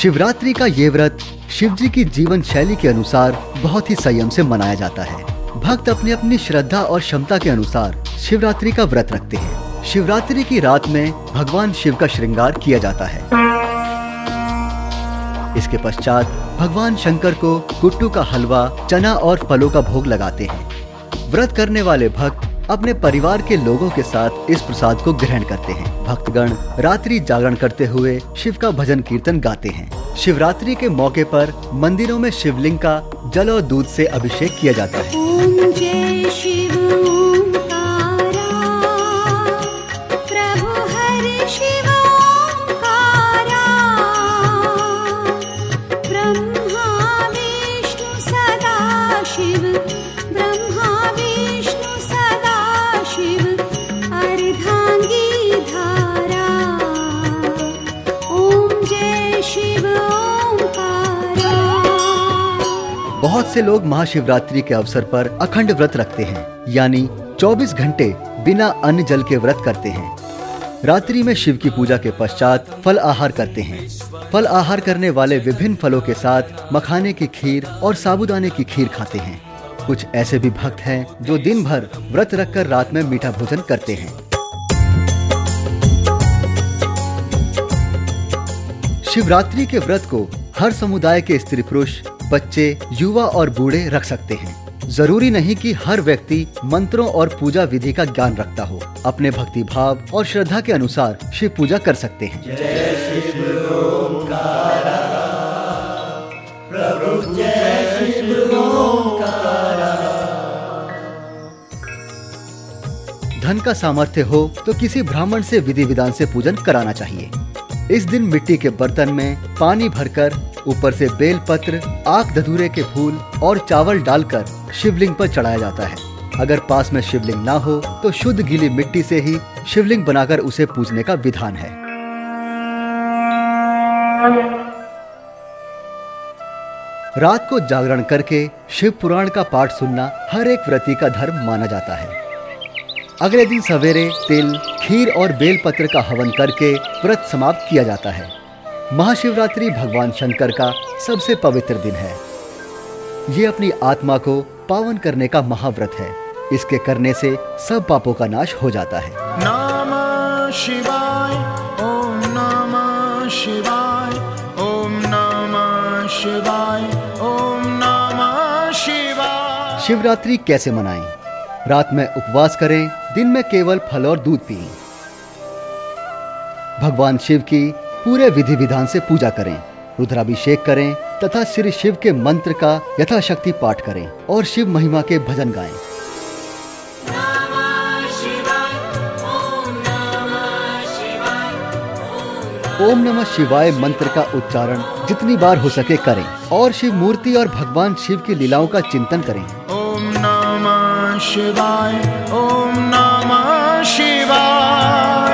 शिवरात्रि का ये व्रत शिव जी की जीवन शैली के अनुसार बहुत ही संयम से मनाया जाता है। भक्त अपनी अपनी श्रद्धा और क्षमता के अनुसार शिवरात्रि का व्रत रखते हैं। शिवरात्रि की रात में भगवान शिव का श्रृंगार किया जाता है। इसके पश्चात भगवान शंकर को कुट्टू का हलवा, चना और फलों का भोग लगाते हैं। व्रत करने वाले भक्त अपने परिवार के लोगों के साथ इस प्रसाद को ग्रहण करते हैं। भक्तगण रात्रि जागरण करते हुए शिव का भजन कीर्तन गाते हैं। शिवरात्रि के मौके पर मंदिरों में शिवलिंग का जल और दूध से अभिषेक किया जाता है। ओम जय शिव ओंकारा, प्रभु हरि शिव ओंकारा, ब्रह्मा विष्णु सदा शिव, ब्रह्मा विष्णु सदा शिव, अर्धांगी धारा। ओम जय शिव ओंकारा। बहुत से लोग महाशिवरात्रि के अवसर पर अखंड व्रत रखते हैं, यानी 24 घंटे बिना अन्न जल के व्रत करते हैं। रात्रि में शिव की पूजा के पश्चात फल आहार करते हैं। फल आहार करने वाले विभिन्न फलों के साथ मखाने की खीर और साबूदाने की खीर खाते हैं। कुछ ऐसे भी भक्त हैं जो दिन भर व्रत रखकर रात में मीठा भोजन करते हैं। शिवरात्रि के व्रत को हर समुदाय के स्त्री पुरुष, बच्चे, युवा और बूढ़े रख सकते हैं। जरूरी नहीं कि हर व्यक्ति मंत्रों और पूजा विधि का ज्ञान रखता हो। अपने भक्ति भाव और श्रद्धा के अनुसार शिव पूजा कर सकते हैं। जय शिव ओंकारा, प्रभु जय शिव ओंकारा। धन का सामर्थ्य हो तो किसी ब्राह्मण से विधि विधान से पूजन कराना चाहिए। इस दिन मिट्टी के बर्तन में पानी भरकर ऊपर से बेल पत्र, आक धतूरे के फूल और चावल डालकर शिवलिंग पर चढ़ाया जाता है। अगर पास में शिवलिंग ना हो तो शुद्ध गीली मिट्टी से ही शिवलिंग बनाकर उसे पूजने का विधान है। रात को जागरण करके शिव पुराण का पाठ सुनना हर एक व्रती का धर्म माना जाता है। अगले दिन सवेरे तिल, खीर और बेलपत्र का हवन करके व्रत समाप्त किया जाता है। महाशिवरात्रि भगवान शंकर का सबसे पवित्र दिन है। ये अपनी आत्मा को पावन करने का महाव्रत है। इसके करने से सब पापों का नाश हो जाता है। नमः शिवाय, ओम नमः शिवाय, ओम नमः शिवाय, ओम नमः शिवाय। शिवरात्रि कैसे मनाएं? रात में उपवास करें, दिन में केवल फल और दूध पिएं। भगवान शिव की पूरे विधि विधान से पूजा करें, रुद्राभिषेक करें तथा श्री शिव के मंत्र का यथाशक्ति पाठ करें और शिव महिमा के भजन गाएं। ओम नमः शिवाय मंत्र का उच्चारण जितनी बार हो सके करें और शिव मूर्ति और भगवान शिव की लीलाओं का चिंतन करें। ओम नमः शिवाय, ओम नमः शिवाय।